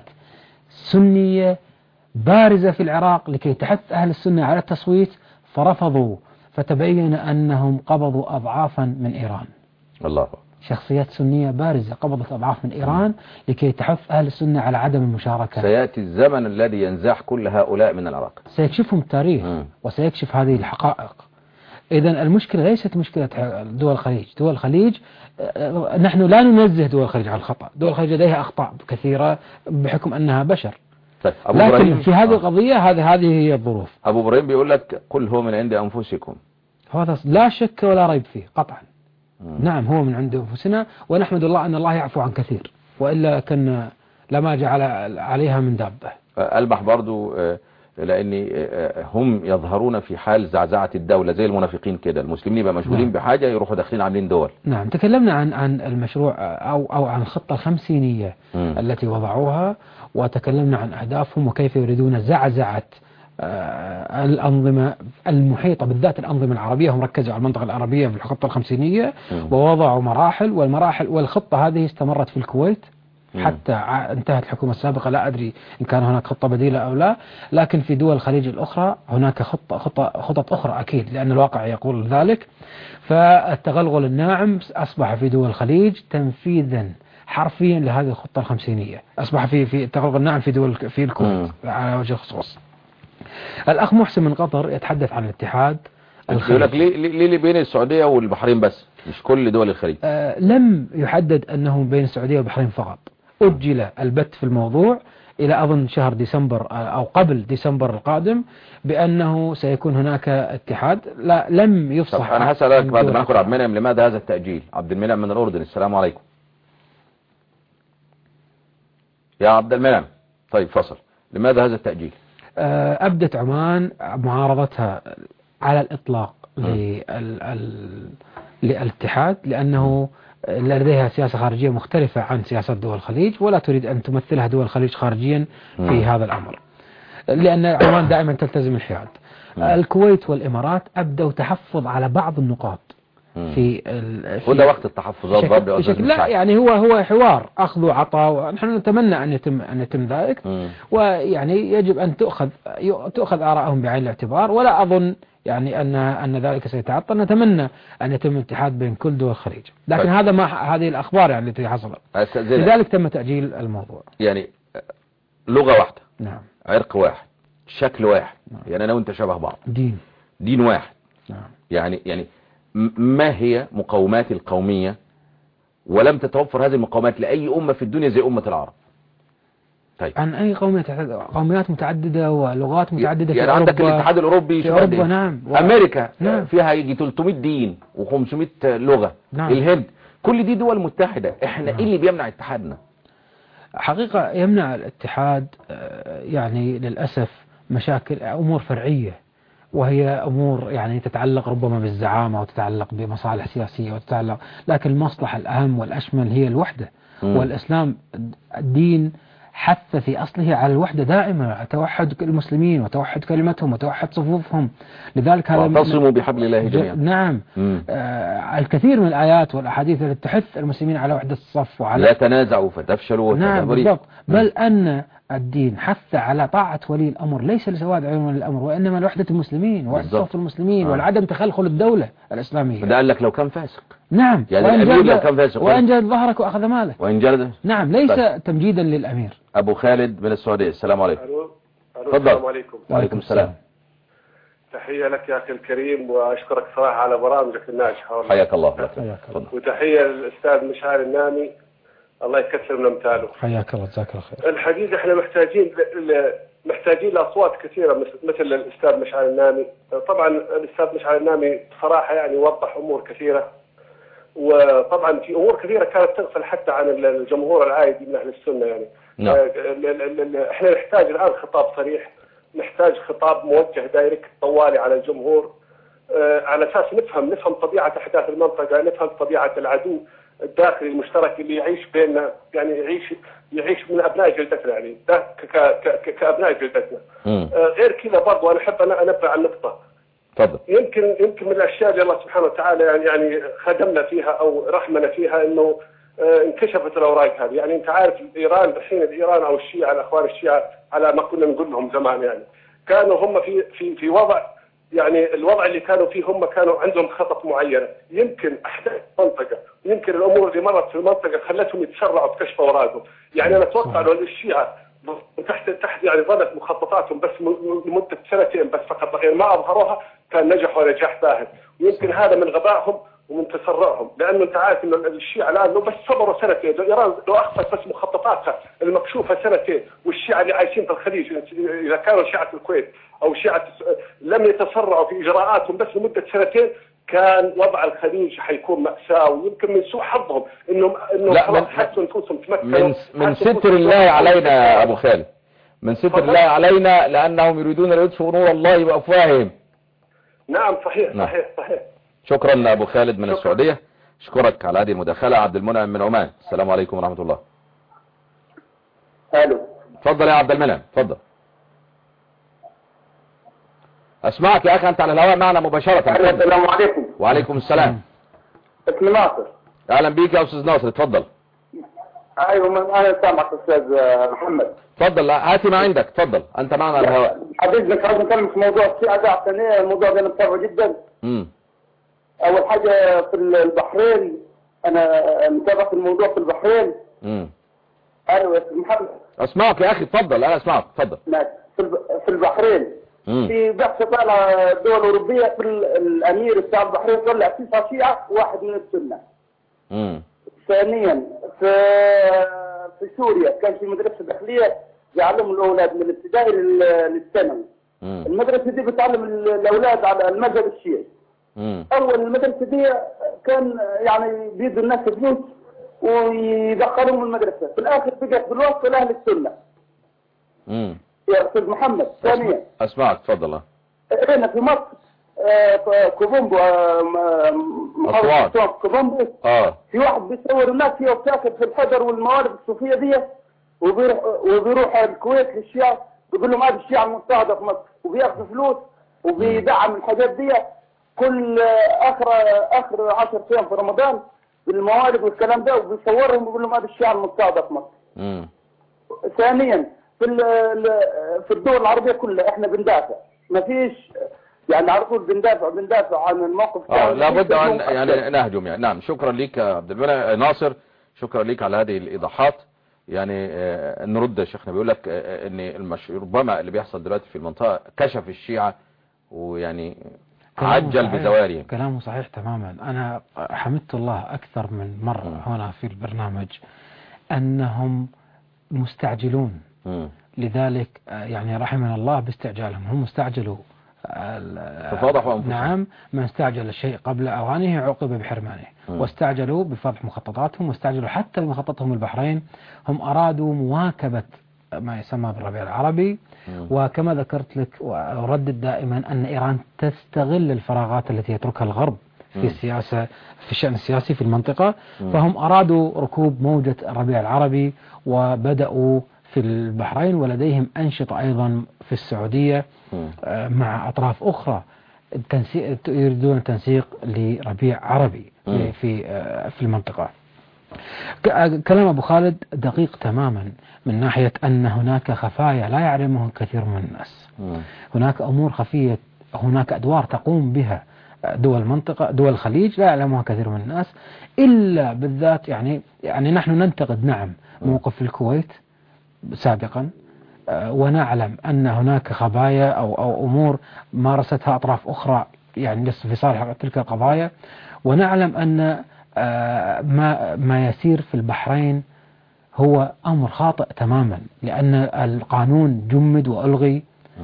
سنية بارزة في العراق لكي تحث أهل السنة على التصويت، فرفضوا، فتبين أنهم قبضوا أضعافا من إيران. الله. شخصيات سنية بارزة قبضت أضعاف من إيران لكي تحث أهل السنة على عدم المشاركة. سيأتي الزمن الذي ينزح كل هؤلاء من العراق، سيكشفهم التاريخ وسيكشف هذه الحقائق. إذن المشكلة ليست مشكلة دول الخليج. دول الخليج نحن لا ننزه دول الخليج عن الخطأ، دول الخليج لديها أخطاء كثيرة بحكم أنها بشر. طيب. لكن في هذه القضية هذه هي الظروف. أبو إبراهيم بيقول لك قل هو من عند أنفسكم. هذا لا شك ولا ريب فيه قطعا. نعم، هو من عند أنفسنا، ونحمد الله أن الله يعفو عن كثير، وإلا كنا لما جعل عليها من دابة. ألمح برضو لأن هم يظهرون في حال زعزعة الدولة زي المنافقين كده. المسلمين يبقى مشغولين بحاجة يروحوا داخلين عاملين دول. نعم، تكلمنا عن المشروع أو عن الخطة الخمسينية التي وضعوها، وتكلمنا عن أهدافهم وكيف يريدون زعزعة الأنظمة المحيطة، بالذات الأنظمة العربية. هم ركزوا على المنطقة العربية في الخطة الخمسينية ووضعوا مراحل، والخطة هذه استمرت في الكويت حتى انتهت الحكومة السابقة. لا أدري إن كان هناك خطة بديلة أو لا، لكن في دول الخليج الأخرى هناك خطط أخرى أكيد، لأن الواقع يقول ذلك. فالتغلغل الناعم أصبح في دول الخليج تنفيذا حرفيا لهذه الخطة الخمسينية. أصبح في التغلغل الناعم في الكويت على وجه الخصوص. الأخ محسن من قطر يتحدث عن الاتحاد يقول لك ليه بين السعودية والبحرين بس، مش كل دول الخليج؟ لم يحدد أنه بين السعودية والبحرين فقط. أجل البت في الموضوع إلى أظن شهر ديسمبر أو قبل ديسمبر القادم، بأنه سيكون هناك اتحاد. لم يفصح. أنا هسألك بعد ما نأخذ عبد المنعم لماذا هذا التأجيل. عبد المنعم من الأردن، السلام عليكم يا عبد المنعم. طيب فصل، لماذا هذا التأجيل؟ أبدت عمان معارضتها على الإطلاق للاتحاد، لأنه لديها سياسة خارجية مختلفة عن سياسات دول الخليج، ولا تريد أن تمثلها دول الخليج خارجيا في هذا الأمر، لأن عمان دائما تلتزم الحياد. الكويت والإمارات أبدوا تحفظ على بعض النقاط في وده وقت التحفظات برضه بشكل لا، يعني هو حوار أخذ وعطاء، ونحن نتمنى أن يتم ذلك. ويعني يجب أن تؤخذ آرائهم بعين الاعتبار، ولا أظن يعني أن ذلك سيتعطل. نتمنى أن يتم الاتحاد بين كل دول الخليج، لكن هذا ما هذه الأخبار يعني التي حصلت، لذلك تم تأجيل الموضوع. يعني لغة واحدة، نعم، عرق واحد، شكل واحد، يعني أنا وأنت شبه بعض، دين واحد، نعم. يعني ما هي مقومات القومية؟ ولم تتوفر هذه المقومات لأي أمة في الدنيا زي أمة العرب. طيب عن أي قوميات متعددة ولغات متعددة يعني في عندك أوروبا، الاتحاد الأوروبي في أوروبا نعم، أمريكا نعم. فيها يجي 300 دين و500 لغة، نعم. الهند، كل دي دول متحدة. احنا نعم. ايه اللي بيمنع اتحادنا؟ حقيقة يمنع الاتحاد يعني للأسف مشاكل أمور فرعية، وهي أمور يعني تتعلق ربما بالزعامة وتتعلق بمصالح سياسية لكن المصلحة الأهم والأشمل هي الوحدة. والإسلام دين حث في أصله على الوحدة دائما، توحد المسلمين وتوحد كلمتهم وتوحد صفوفهم. لذلك هذا واعتصموا بحبل الله جميعا. نعم. الكثير من الآيات والأحاديث التي تحث المسلمين على وحدة الصف وعلى لا تنازعوا فتفشلوا نعم بالضبط. بل أن الدين حث على طاعة ولي الأمر ليس لسواد عيون ولي الأمر، وإنما لوحدة المسلمين ووحدة صف المسلمين والعدم تخلخل الدولة الإسلامية. فده قال لك لو كان فاسق. نعم. يعني الأمير لو كان فاسق وإن جلد ظهرك وأخذ مالك. وإن جلد. نعم ليس تمجيدا للأمير. أبو خالد من السعودية، السلام عليكم. تفضل. السلام عليكم. وعليكم السلام. تحية لك يا أخي الكريم، وأشكرك صراحة على برامجك الناجحة. حياك الله. وتحية للأستاذ مشعل النامي، الله يكثر من أمثاله. حياك الله، جزاك الله خير. الحقيقة احنا محتاجين لأصوات كثيرة مثل الأستاذ مشعل النامي. طبعا الأستاذ مشعل النامي بصراحة يعني وضح أمور كثيرة، وطبعا في أمور كثيرة كانت تغفل حتى عن الجمهور العادي من أهل السنة يعني. احنا نحتاج الآن خطاب صريح، نحتاج خطاب موجه دايركت طوالي على الجمهور، على أساس نفهم طبيعة أحداث المنطقة، نفهم طبيعة العدو الداخلي المشترك اللي يعيش بيننا، يعني يعيش من أبناء جلدتنا، يعني كأبناء جلدتنا. غير كذا برضو أنا أحب أنبه على النقطة. تفضل. يمكن من الأشياء اللي الله سبحانه وتعالى يعني خدمنا فيها أو رحمنا فيها إنه انكشفت الأوراق هذه. يعني أنت عارف إيران الحين، إيران أو الشيعة، الأخوان الشيعة على ما كنا نقول لهم زمان، يعني كانوا هم في وضع، يعني الوضع اللي كانوا فيه هم كانوا عندهم خطط معينة. يمكن أحداث المنطقة، يمكن الأمور اللي مرت في المنطقة خلتهم يتسرعوا بكشف أوراقهم. يعني أنا أتوقع لو الشيعة تحت يعني ظلت مخططاتهم بس لمدة سنتين بس فقط، غير ما أظهروها، كان نجحوا نجاح باهر. ويمكن هذا من غبائهم ومن تسرعهم، لأنه أنت عارف إنه الشيعة الآن لو بس صبروا سنتين، إيران لو أخفت بس مخططاتها المكشوفة سنتين، والشيعة اللي عايشين في الخليج إذا كانوا شيعة الكويت أو شيعة لم يتسرعوا في إجراءاتهم بس لمدة سنتين، كان وضع الخليج حيكون مأساة. ويمكن من سوء حظهم إنهم خلاص حسوا نفوسهم تمكنوا من ستر الله علينا يا أبو خالد، من ستر الله علينا، لأنهم يريدون أن يطفئوا نور الله بأفواههم. نعم صحيح. نعم. صحيح. شكرا أبو خالد من السعودية، أشكرك على هذه المداخلة. عبد المنعم من عمان، السلام عليكم ورحمة الله. الو. تفضل يا عبد المنعم، تفضل. اسمعك يا اخي، انت على الهواء معنا مباشرة. السلام عليكم. وعليكم السلام. اسمي ناصر. اهلا بيك يا استاذ ناصر، اتفضل. ايوه انا سامعك استاذ محمد. تفضل، هاتي ما عندك، تفضل، انت معنا على الهواء. حبيبي عايز نتكلم في موضوع الشيعة ده، عشان ايه الموضوع ده متابعه جدا. اول حاجة في البحرين، انا متابع في الموضوع في البحرين. ايوه يا استاذ محمد. اسمعك يا اخي، تفضل، انا اسمعك، تفضل. في البحرين في بحث طالع الدول الأوروبية، في الأمير بتاع البحرين طلع 9 شيعة وواحد من السنة. ثانيا في سوريا كان في مدرسة داخلية يعلموا الأولاد من الابتدائي للثانوي. المدرسة دي بتعلم الأولاد على المذهب الشيعي. أول المدرسة دي كان يعني بيدوا الناس فلوس ويدخلهم المدرسة، في الآخر بقت بالوصف لأهل السنة. يا أستاذ محمد. ثانيا أسمعك، تفضل. هنا في مصر كوبومبو، محافظة كوبومبو، في واحد بيصور الناس هي بتاكل في الحجر والموارد الصوفية دي، وبيروح الكويت للشيعة بيقول لهم هذه الشيعة المضطهدة في مصر، وبياخذ فلوس وبيدعم الحاجات دي كل آخر 10 أيام في رمضان بالموارد والكلام ده، وبيصورهم وبيقول لهم هذه الشيعة المضطهدة في مصر. ثانيا في الدول العربية كلها احنا بندافع، ما فيش يعني على طول بندافع عن الموقف. لابد ان يعني نهجم يعني. نعم، شكرا لك يا عبد المنعم ناصر، شكرا لك على هذه الايضاحات. يعني نرد يا شيخنا، بيقول لك ان ربما اللي بيحصل دلوقتي في المنطقة كشف الشيعة ويعني عجل بزوارهم. كلامه صحيح تماما. انا حمدت الله اكثر من مرة هنا في البرنامج انهم مستعجلون. لذلك يعني رحمنا الله باستعجالهم، هم استعجلوا ففضحوا أنفسهم. نعم، من استعجل الشيء قبل أوانه عوقب بحرمانه. واستعجلوا بفضح مخططاتهم، واستعجلوا حتى بمخططهم البحرين. هم أرادوا مواكبة ما يسمى بالربيع العربي. وكما ذكرت لك وأردد دائما أن إيران تستغل الفراغات التي يتركها الغرب في السياسة، في الشأن السياسي في المنطقة. فهم أرادوا ركوب موجة الربيع العربي، وبدأوا في البحرين، ولديهم أنشطة أيضا في السعودية مع أطراف أخرى يريدون التنسيق لربيع عربي في المنطقة. كلام أبو خالد دقيق تماما من ناحية أن هناك خفايا لا يعلمها كثير من الناس. هناك أمور خفية، هناك أدوار تقوم بها دول المنطقة، دول الخليج لا يعلمها كثير من الناس، إلا بالذات يعني نحن ننتقد نعم موقف الكويت سابقا، ونعلم أن هناك خبايا أو أمور مارستها أطراف أخرى يعني في صالح تلك القضايا، ونعلم أن ما يسير في البحرين هو أمر خاطئ تماما، لأن القانون جمد وألغي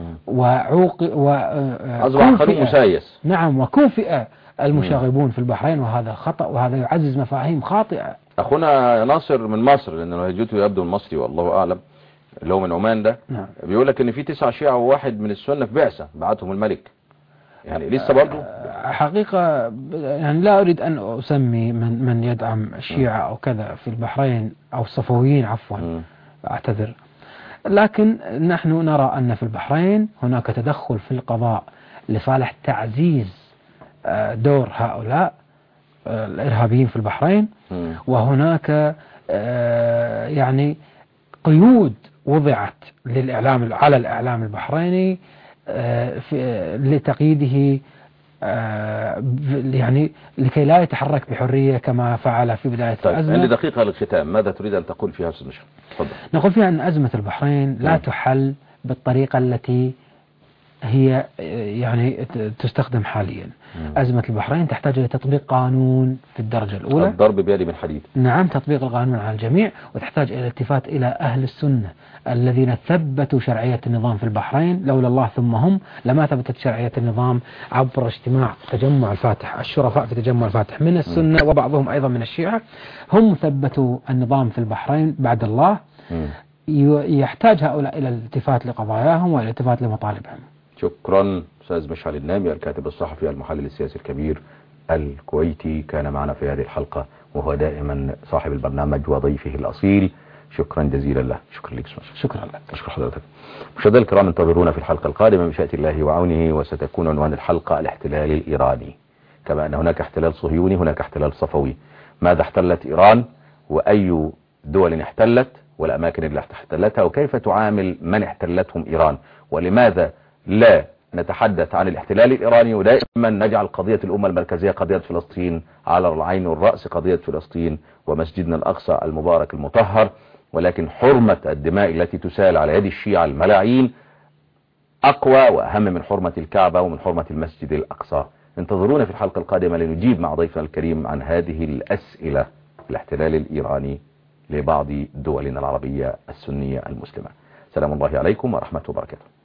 أصبح قانون مسايس. نعم، وكوفئ المشاغبون في البحرين، وهذا خطأ، وهذا يعزز مفاهيم خاطئة. أخونا ناصر من مصر، لأنه لهجته يبدو المصري والله أعلم، اللي هو من عمان ده، نعم. بيقول لك إن في 9 شيعة وواحد من السنة في بعثة بعتهم الملك، يعني لسه برضه حقيقة يعني لا أريد أن أسمي من يدعم الشيعة أو كذا في البحرين أو الصفويين عفوا، أعتذر، لكن نحن نرى أن في البحرين هناك تدخل في القضاء لصالح تعزيز دور هؤلاء الإرهابيين في البحرين، وهناك يعني قيود وضعت للإعلام على الإعلام البحريني لتقييده يعني لكي لا يتحرك بحرية كما فعل في بداية الأزمة. عندي دقيقة للختام، ماذا تريد أن تقول فيها أستاذ مشعل؟ تفضل. نقول فيها أن أزمة البحرين لا تحل بالطريقة التي هي يعني تستخدم حاليا. أزمة البحرين تحتاج إلى تطبيق قانون في الدرجة الأولى، الضرب بيد من حديد. نعم، تطبيق القانون على الجميع، وتحتاج إلى الالتفات إلى أهل السنة الذين ثبتوا شرعية النظام في البحرين، لولا الله ثم هم لما ثبتت شرعية النظام عبر اجتماع تجمع الفاتح، الشرفاء في تجمع الفاتح من السنة وبعضهم أيضا من الشيعة، هم ثبتوا النظام في البحرين بعد الله. يحتاج هؤلاء إلى الالتفات لقضاياهم والالتفات لمطالبهم. شكرا أستاذ مشعل النامي، الكاتب الصحفي المحلل السياسي الكبير الكويتي، كان معنا في هذه الحلقة، وهو دائما صاحب البرنامج وضيفه الأصيل. شكرا جزيلا له. شكرا لك. شكرا لك. أشكر حضرتك. مشاهدينا الكرام، انتظرونا في الحلقة القادمة بمشيئة الله وعونه، وستكون عنوان الحلقة الاحتلال الإيراني. كما أن هناك احتلال صهيوني، هناك احتلال صفوي. ماذا احتلت إيران، وأي دول احتلت، والأماكن اللي احتلتها، وكيف تعامل من احتلتهم إيران، ولماذا لا نتحدث عن الاحتلال الإيراني ودائما نجعل قضية الأمة المركزية قضية فلسطين على العين والرأس، قضية فلسطين ومسجدنا الأقصى المبارك المطهر، ولكن حرمة الدماء التي تسال على يد الشيعة الملاعين أقوى وأهم من حرمة الكعبة ومن حرمة المسجد الأقصى. انتظرونا في الحلقة القادمة لنجيب مع ضيفنا الكريم عن هذه الأسئلة، الاحتلال الإيراني لبعض دولنا العربية السنية المسلمة. سلام الله عليكم ورحمة وبركاته.